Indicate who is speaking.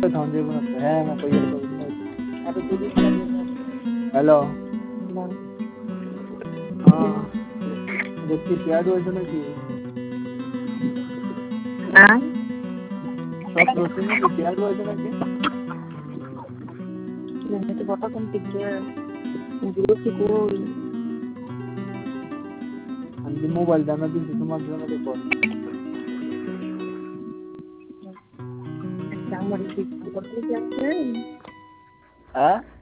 Speaker 1: थाऊं जे बना है मैं कोई हेलो हां जबकि प्यार हो ना कि
Speaker 2: हां
Speaker 1: सब प्रोटीन में प्यार हो ना कि
Speaker 2: नहीं तो बता तुम टिके मुझे की कोई
Speaker 1: अंदर मोबाइल दाना दिन तुम आगे ना देखो
Speaker 2: क्या मरी थी करते क्या है
Speaker 1: हां